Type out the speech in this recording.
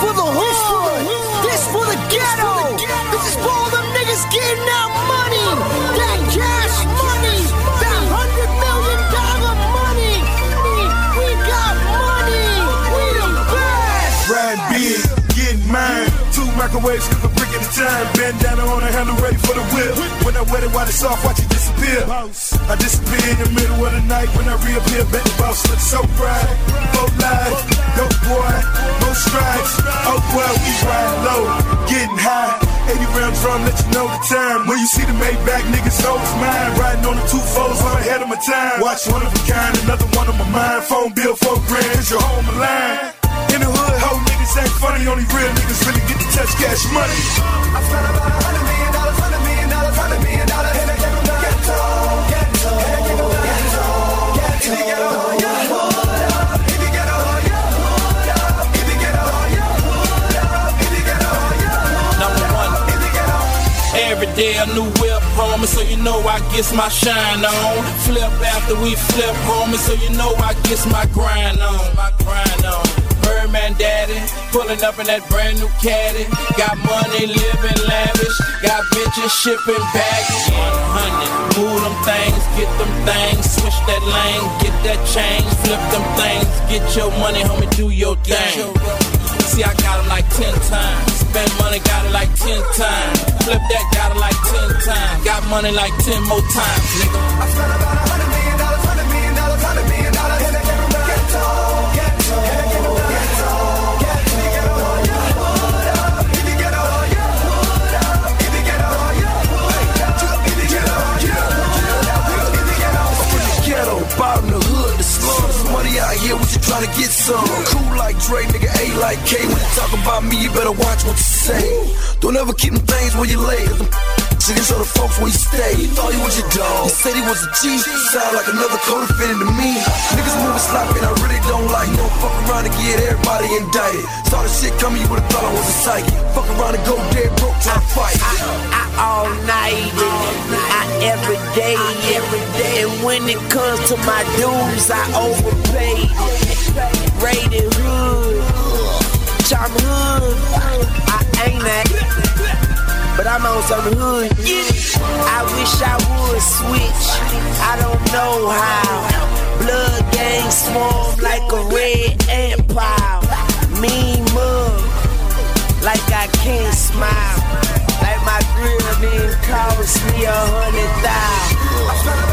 for the hood. This for the ghetto. This is for all them niggas getting that money. That cash money. That $100 million money. We got money. We the best. Riding big, getting mine. 2 microwaves, cause a brick at a time. Bandana on the handle, ready for the whip. When I wet it while it's off, watch it disappear. I disappear in the middle of the night. When I reappear, bet the boss looks so bright. Both live, dope boy, both stripes. Oh boy, we ride low, getting high. 80 round drum, let you know the time. When you see the Maybach, niggas know it's mine. Riding on the 2-4s, I'm ahead of my time. Watch one of a kind, another one on my mind. Phone bill, $4 grand, cause you're home line. In the hood, hoe niggas ain't funny. Only real niggas really get to touch cash money. I spent about $100 million, $100 million, $100 million in a ghetto. Every day a new whip, homie, so you know I gets my shine on. Flip after we flip, homie, so you know I gets my grind on. Birdman daddy, pulling up in that brand new caddy. Got money, living lavish. Got bitches shipping baggage. 100, move them things, get them things. Switch that lane, get that change. Flip them things, get your money, homie, do your thing. See, I got it like 10 times. Spend money, got it like 10 times. Flip that, got it like 10 times. Got money like 10 more times, nigga. I spent about $100 million, $100 million, $100 million in a ghetto. Bottom the hood, the slums, money out here, what you tryna get some? Cool like Dre, nigga, A like K. When you talk about me, you better watch what you say. Don't ever keep them things where you lay. Shit, show the folks where you stay. You thought he was your dog. You said he was a G. Sound like another co-defendant to me. Niggas moving sloppy and I really don't like it. Don't fuck around and get everybody indicted. Saw the shit coming, you would've thought I was a psychic. Fuck around and go dead broke, try to fight. I all night, I every day. And when it comes to my dues, I overpay. Rated hood, Chom hood. I ain't that, but I'm on some hood. I wish I would switch. I don't know how. Blood gang swarm like a red ant pile. Mean mug, like I can't smile. Like my grill didn't cost me $100,000.